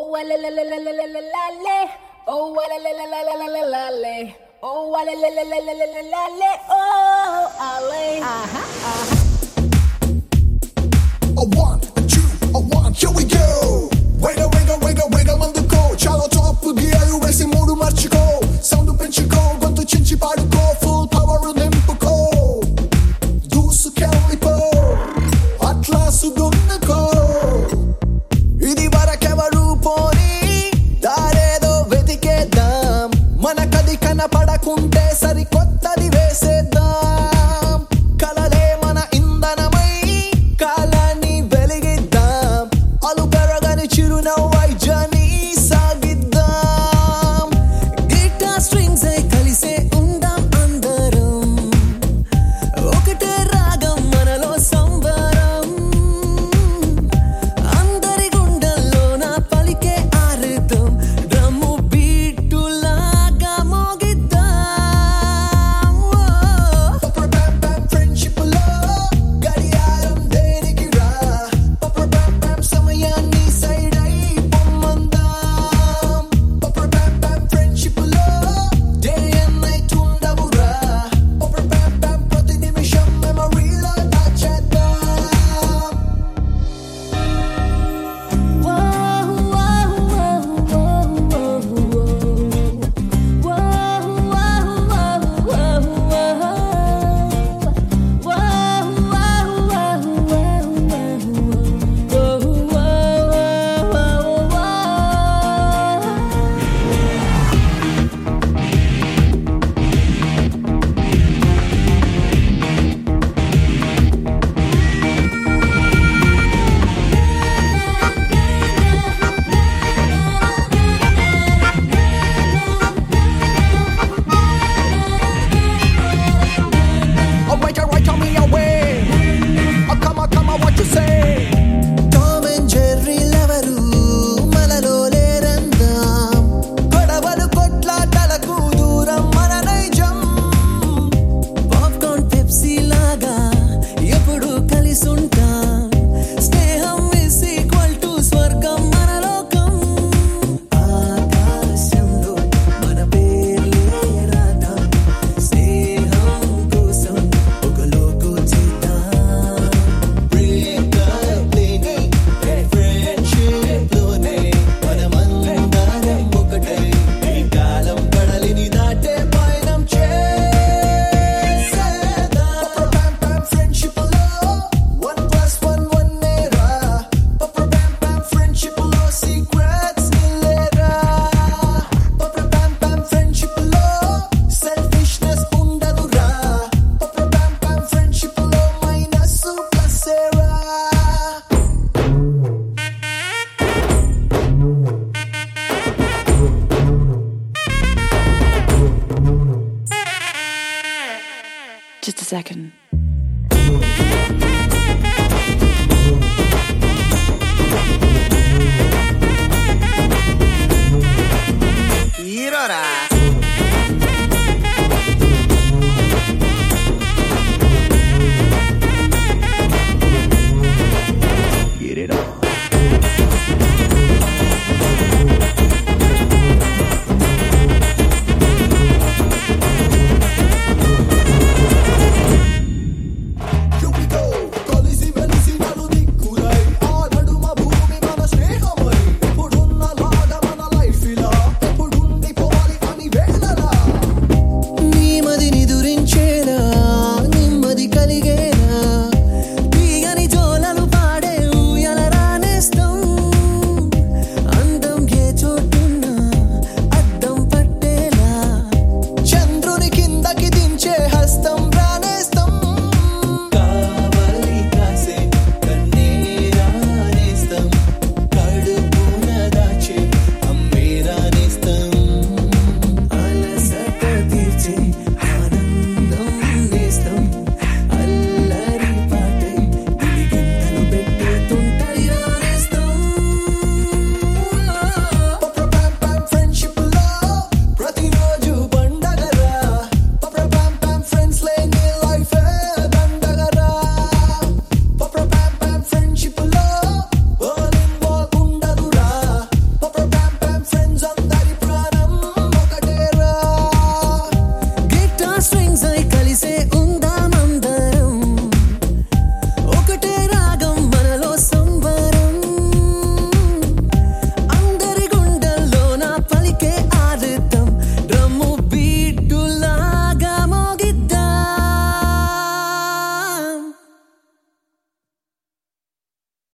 Oh, la la la la la la la la la. Oh, la la la la la la la la la. Oh, la la la la la la la la la. Oh, ale. A one, a two, a one, here we go. Wiggle, wiggle, wiggle, wiggle ముందుకో చాలా top gear వేసి మూడు మార్చుకో sound పెంచుకో గొంతు చించి పాడుకో full power నింపుకో దూసుకెళ్ళిపో అట్లాసు దున్నుకో ఇది వరకెవరు పోని దారేదో వెతికేద్దాం మనకది కనపడకుంటే సరికొత్తది వేసేద్దాం కలలే మన ఇంధనమై కాలాన్ని వెలిగిద్దాం అలు పెరగని చిరునవ్వై జర్నీ సాగిద్దాం గిటార్ స్ట్రింగ్స్ అయి కలిసే ఉందాం అందరం ఒకటే రాగం మనలో సంబరం అందరి గుండెల్లోన పలికే ఆరితం డ్రమ్ము బీటులాగా మోగిద్దాం పప్పర్ బ్యామ్ బ్యామ్ ఫ్రెండ్షిప్లో గడియారం దేనికి రా పప్పర్ బ్యామ్ బ్యామ్ సమయాన్ని సైడ్ అయి పొమ్మందాం పప్పర్ బ్యామ్ బ్యామ్ ఫ్రెండ్షిప్లో డే అండ్ నైట్ ఉండవురా పప్పర్ బ్యామ్ బ్యామ్ ప్రతి నిమిషం మెమరీలో దాచేద్దాం Alright, tell me away. Oh, come on, what you say? Tom and Jerry లెవరు మనలో లేరందాం గొడవలు కొట్లాటలకు దూరం మన నైజం పాప్కార్న్ పెప్సీ లాగా ఎప్పుడు కలిసుంటాం స్నేహం is equal to స్వర్గం మన లోకం ఆకాశంలో మన పేర్లే రాద్దాం స్నేహం కోసం ఒక లోకో చేద్దాం బ్రేకప్ లేని ఫ్రెండ్షిప్ లోనే మనమందరం ఒకటై ఈ కాలం కడలిని దాటే పయనం చేసేద్దాం పప్పర్ బ్యామ్ బ్యామ్ ఫ్రెండ్షిప్లో 1+1 నేరా పప్పర్ బ్యామ్ బ్యామ్ ఫ్రెండ్షిప్లో సీక్రెట్స్ నిలేరా పప్పర్ బ్యామ్ బ్యామ్ ఫ్రెండ్షిప్లో సెల్ఫిష్నెస్ ఉండదురా పప్పర్ బ్యామ్ బ్యామ్ ఫ్రెండ్షిప్లో మైనస్ ప్లస్సేరా Just a second. హీరోరా స్ట్రింగ్స్ అయి కలిసే